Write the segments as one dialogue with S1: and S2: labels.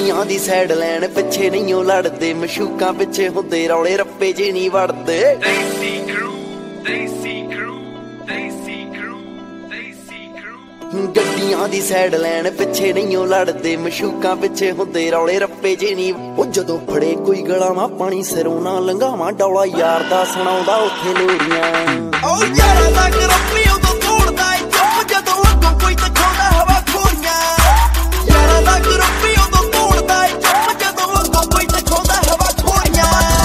S1: ਗੱਡੀਆਂ ਦੀ ਸਾਈਡ ਲੈਣ ਪਿੱਛੇ ਨਹੀਂ ਉਹ ਲੜਦੇ, ਮਸ਼ੂਕਾਂ ਪਿੱਛੇ ਹੁੰਦੇ ਰੌਲੇ ਰੱਪੇ ਜੇ ਨਹੀਂ ਵੜਦੇ। ਗੱਡੀਆਂ ਦੀ ਸਾਈਡ ਲੈਣ ਪਿੱਛੇ ਨਹੀਂ ਉਹ ਲੜਦੇ, ਮਸ਼ੂਕਾਂ ਪਿੱਛੇ ਹੁੰਦੇ ਰੌਲੇ ਰੱਪੇ ਜੇ ਨਹੀਂ। ਉਹ ਜਦੋਂ ਫੜੇ ਕੋਈ ਗਲਾਵਾਂ ਪਾਣੀ ਸਿਰੋਂ ਨਾ ਲੰਘਾਵਾਂ, ਡੌਲਾ ਯਾਰ ਦਾ ਸੁਣਾਉਂਦਾ ਉੱਥੇ ਲੋਰੀਆਂ। ਉਹ ਯਾਰਾਂ ਦਾ ਗਰੁੱਪੀ ਉਦੋਂ ਤੋੜਦਾ ਏ ਚੁੱਪ, ਜਦੋਂ ਅੱਗੋਂ ਕੋਈ ਦਿਖਾਉਂਦਾ ਹਵਾ ਖੋਰੀਆਂ। ਯਾਰਾਂ ਦਾ ਗਰੁੱਪੀ ਉਦੋਂ ਤੋੜਦਾ ਏ ਚੁੱਪ, ਜਦੋਂ ਅੱਗੋਂ ਕੋਈ ਦਿਖਾਉਂਦਾ ਹਵਾ ਖੋਰੀਆਂ।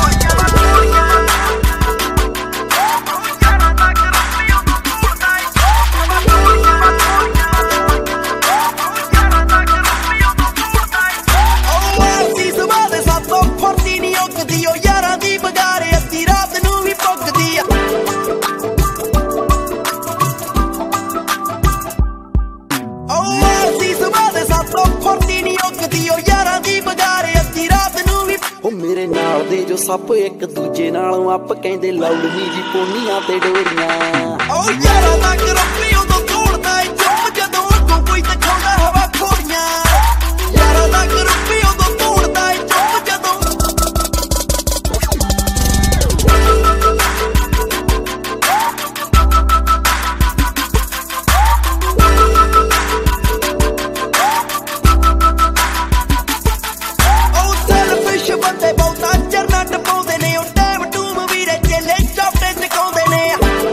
S1: ਮੇਰੇ ਨਾਲ ਦੇ ਜੋ ਸੱਪ ਇੱਕ ਦੂਜੇ ਨਾਲੋਂ ਅੱਪ ਕਹਿੰਦੇ ਲੌਲਮੀ ਜੀ ਪੋਨੀਆਂ ਤੇ ਡੋਰੀਆਂ। ਉਹ ਯਾਰਾਂ ਦਾ ਗਰੁੱਪੀ ਉਦੋਂ ਤੋੜਦਾ ਏ ਚੁੱਪ, ਜਦੋਂ ਅੱਗੋਂ ਕੋਈ ਦਿਖਾਉਂਦਾ ਹਵਾ ਖੋਰੀਆਂ। ਯਾਰਾਂ ਦਾ ਗਰੁੱਪੀ ਉਦੋਂ ਤੋੜਦਾ ਏ ਚੁੱਪ, ਜਦੋਂ ਬੰਦੇ ਬਹੁਤਾ ਚਰਨਾ ਟਪਾਉਂਦੇ ਨੇ, ਉਹ ਟਾਈਮ ਟੂਮ ਵੀਰੇ ਚੇਲੇ ਚਾਪਟੇ ਚਕਾਉਂਦੇ ਨੇ।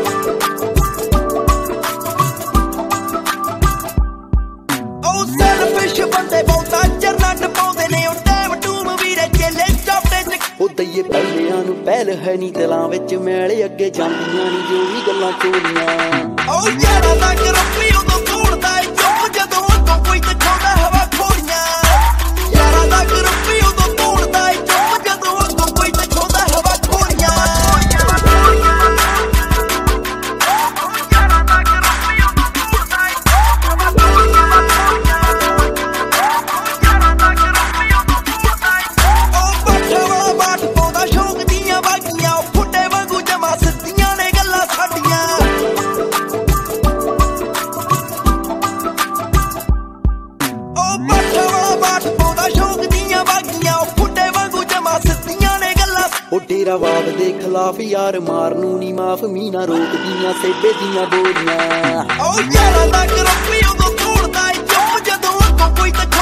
S1: ਉਹ ਸੈਲਫਿਸ਼ ਬੰਦੇ ਬਹੁਤਾ ਚਰਨਾ ਟਪਾਉਂਦੇ ਨੇ, ਉਹ ਟਾਈਮ ਟੂਮ ਵੀਰੇ ਚੇਲੇ ਚਾਪਟੇ ਚ। ਉਹ ਦਈਏ ਪਹਿਲਿਆਂ ਨੂੰ ਪਹਿਲ ਹੈ ਨੀ ਦਿਲਾਂ ਵਿੱਚ ਮੈਲ, ਅੱਗੇ ਜਾਂਦੀਆਂ ਨੀ ਜੋ ਵੀ ਗੱਲਾਂ ਚੋਰੀਆਂ। ਉਹ ਯਾਰਾਂ ਦਾ ਗਰੁੱਪੀ ਉਦੋਂ ਤੋੜਦਾ ਏ ਚੁੱਪ, ਜਦੋਂ ਅੱਗੋਂ ਕੋਈ ਦਿਖਾਉਂਦਾ ਹਵਾ ਖੋਰੀਆਂ। ਯਾਰਾਂ ਦਾ ਗਰੁੱਪੀ ਉਦੋਂ ਤੋੜਦਾ ਏ ਚੁੱਪ, ਜਦੋਂ ਅੱਗੋਂ ਕੋਈ ਦਿਖਾਉਂਦਾ ਹਵਾ ਖੋਰੀਆਂ। ਉਹ ਬਾਠਾ ਵਾਲਾ ਬਾਠ ਪਾਉਂਦਾ ਸ਼ੌਕ ਦੀਆਂ ਬਾਗੀਆਂ, ਉਹ ਫੁੱਟੇ ਵਾਂਗੂ ਜਮਾ ਸਿੱਧੀਆਂ ਨੇ ਗੱਲਾਂ ਸਾਡੀਆਂ। ਉਹ ਬਾਠਾ ਵਾਲਾ ਬਾਠ ਪਾਉਂਦਾ ਸ਼ੌਕ ਦੀਆਂ ਬਾਗੀਆਂ, ਉਹ ਫੁੱਟੇ ਵਾਂਗੂ ਜਮਾ ਸਿੱਧੀਆਂ ਨੇ ਗੱਲਾਂ। ਉਹ ਡੇਰਾਵਾਦ ਦੇ ਖਿਲਾਫ ਯਾਰ ਮਾਰ ਨੂੰ ਨੀ ਮਾਫ, ਮੀਨਾ ਰੋਕਦੀਆਂ ਸੇਬੇ ਦੀਆਂ ਬੋਰੀਆਂ। ਉਹ ਯਾਰਾਂ ਦਾ ਗਰੁੱਪੀ ਉਦੋਂ ਤੋੜਦਾ ਏ ਚੁੱਪ, ਜਦੋਂ ਅੱਗੋਂ ਕੋਈ ਦਿਖਾਉਂਦਾ